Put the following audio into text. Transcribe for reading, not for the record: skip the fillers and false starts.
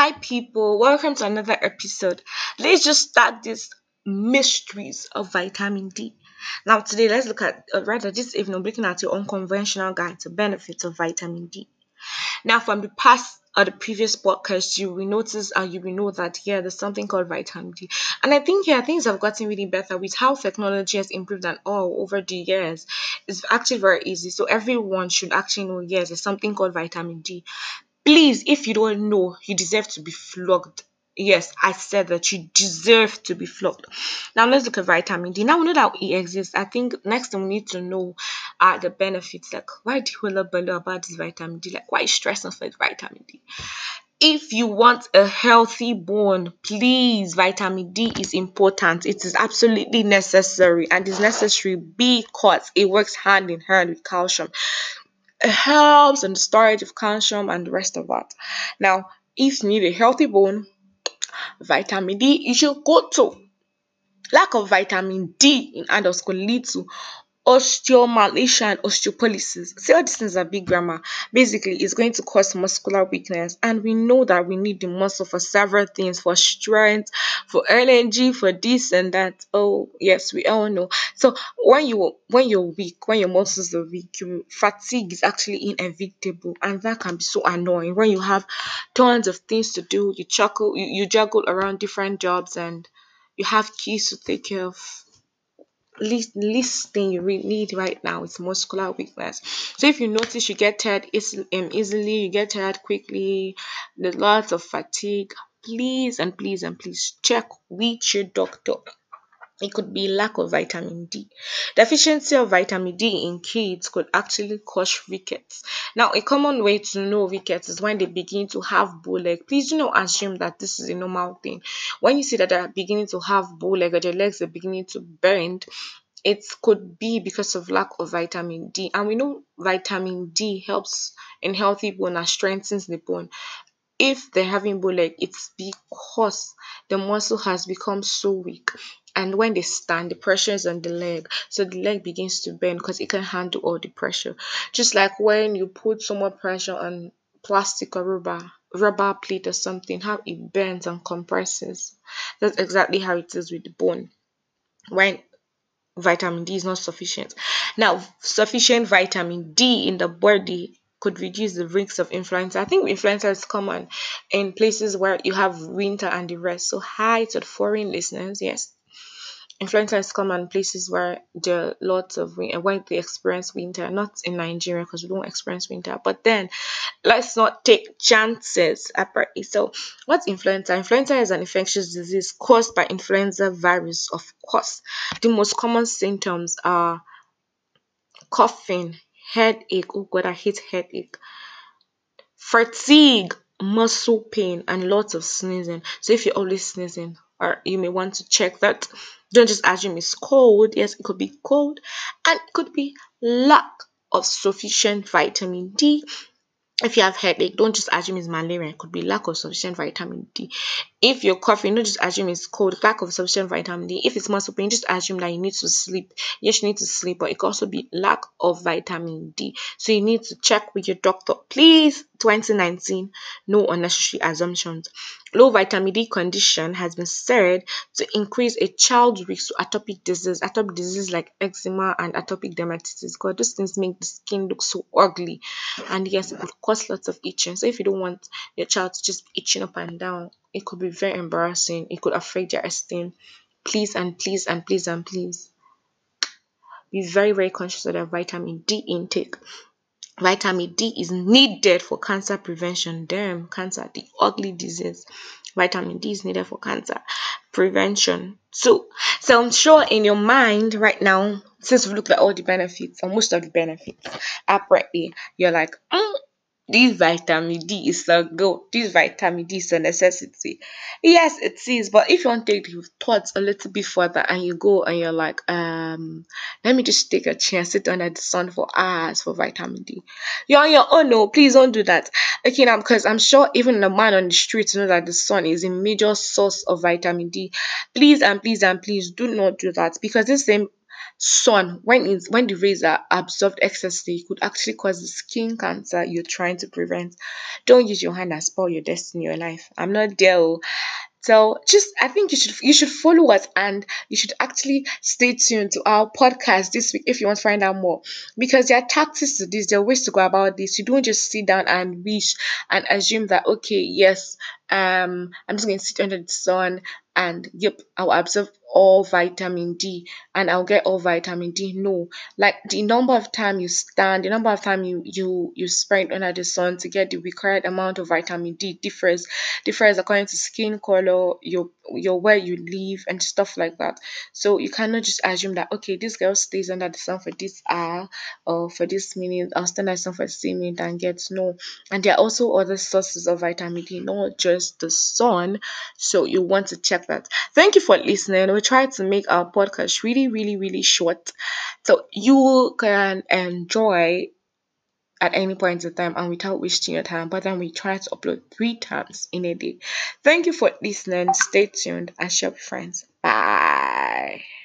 Hi, people. Welcome to another episode. Let's just start this mysteries of vitamin D. Now, today, let's look at, rather, this evening, looking at your unconventional guide to benefits of vitamin D. Now, from the past or the previous podcast, you will notice and you will know that there's something called vitamin D. And I think things have gotten really better with how technology has improved and all over the years. It's actually very easy. So everyone should actually know, yes, there's something called vitamin D. Please, if you don't know, you deserve to be flogged. Yes, I said that you deserve to be flogged. Now let's look at vitamin D. Now we know that it exists. I think next thing we need to know are the benefits. Like, why do you bother about this vitamin D? Like, why stressing for vitamin D? If you want a healthy bone, please, vitamin D is important. It is absolutely necessary, and is necessary because it works hand in hand with calcium. It helps in the storage of calcium and the rest of that. Now, if you need a healthy bone, vitamin D is your go-to. Lack of vitamin D in adults could lead to osteomalacia and osteoporosis. See, all these things are big grammar. Basically, it's going to cause muscular weakness, and we know that we need the muscle for several things: for strength, for energy, for this and that. Oh, yes, we all know. So when you're weak, when your muscles are weak, fatigue is actually inevitable, and that can be so annoying when you have tons of things to do. You juggle around different jobs, and you have kids to take care of. Least thing you really need right now is muscular weakness. So if you notice you get tired easily, you get tired quickly, there's lots of fatigue, please and please and please check with your doctor. It could be lack of vitamin D. Deficiency of vitamin D in kids could actually cause rickets. Now, a common way to know rickets is when they begin to have bow leg. Please do not assume that this is a normal thing. When you see that they're beginning to have bow leg or their legs are beginning to bend, it could be because of lack of vitamin D. And we know vitamin D helps in healthy bone and strengthens the bone. If they're having bow leg, it's because the muscle has become so weak. And when they stand, the pressure is on the leg. So the leg begins to bend because it can handle all the pressure. Just like when you put so much pressure on plastic or rubber plate or something, how it bends and compresses. That's exactly how it is with the bone. When vitamin D is not sufficient. Now, sufficient vitamin D in the body could reduce the risks of influenza. I think influenza is common in places where you have winter and the rest. So, hi to the foreign listeners. Yes, influenza is common in places where there are lots of where they experience winter, not in Nigeria because we don't experience winter. But then let's not take chances apparently. So what's influenza? Influenza is an infectious disease caused by influenza virus, of course. The most common symptoms are coughing, headache. Oh god, I hate headache. Fatigue, muscle pain, and lots of sneezing. So if you're always sneezing, or you may want to check that. Don't just assume it's cold. Yes, it could be cold, and it could be lack of sufficient vitamin D. If you have headache, don't just assume it's malaria. It could be lack of sufficient vitamin D. If you're coughing, don't just assume it's cold, lack of sufficient vitamin D. If it's muscle pain, just assume that you need to sleep. Yes, you need to sleep, but it could also be lack of vitamin D. So you need to check with your doctor. Please, 2019, no unnecessary assumptions. Low vitamin D condition has been said to increase a child's risk to atopic disease like eczema and atopic dermatitis. God, those things make the skin look so ugly, and yes, it could cause lots of itching. So if you don't want your child to just be itching up and down, it could be very embarrassing. It could affect their esteem. Please and please and please and please be very, very conscious of their vitamin D intake. Vitamin D is needed for cancer prevention. Damn, cancer, the ugly disease. Vitamin D is needed for cancer prevention. So I'm sure in your mind right now, since we've looked at all the benefits or most of the benefits, apparently you're like, this vitamin D is so good. This vitamin D is a necessity. Yes, it is. But if you want to take the thoughts a little bit further and you go and you're like, let me just take a chair, sit under the sun for hours for vitamin D. You're on your own. No, please don't do that. Okay, now because I'm sure even the man on the street knows that the sun is a major source of vitamin D. Please and please and please do not do that, because this same sun, when the rays are absorbed excessively, it could actually cause the skin cancer you're trying to prevent. Don't use your hand and spoil your destiny, your life. I'm not there. Oh. So just I think you should follow us, and you should actually stay tuned to our podcast this week if you want to find out more, because there are tactics to this, there are ways to go about this. You don't just sit down and wish and assume that, okay, yes, I'm just going to sit under the sun and yep, I'll absorb all vitamin D and I'll get all vitamin D. No, like the number of time you stand, the number of time you spend under the sun to get the required amount of vitamin D differs according to skin color, your where you live and stuff like that. So you cannot just assume that, okay, this girl stays under the sun for this hour or for this minute, I'll stand under the sun for 6 minutes and get. No. And there are also other sources of vitamin D, not just the sun. So you want to check that. Thank you for listening. We try to make our podcast really, really, really short, so you can enjoy at any point in time and without wasting your time. But then we try to upload 3 times in a day. Thank you for listening. Stay tuned and share with friends. Bye.